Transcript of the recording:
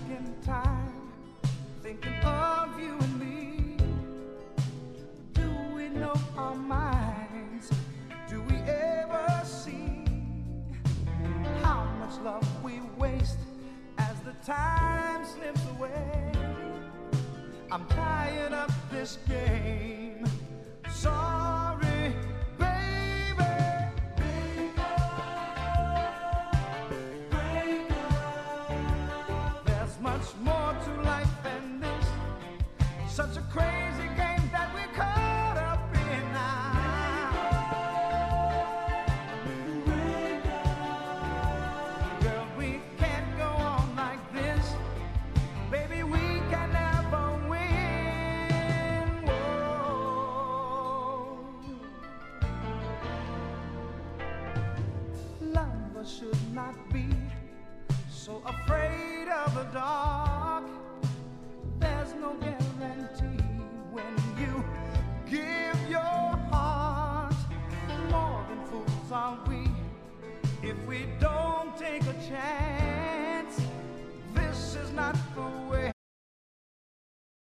in time, thinking of you and me. Do we know our minds? Do we ever see how much love we waste as the time slips away? I'm tired of this game. Sorry, baby. Break up, break up. There's much more to life than this. Such a crazy game that we're caught up in now. Break up. Girl, we can't go on like this. Baby, we can never win. Whoa. Lovers should not be so afraid of the dark. There's no guarantee when you give your heart. More than fools are we if we don't take a chance. This is not the way.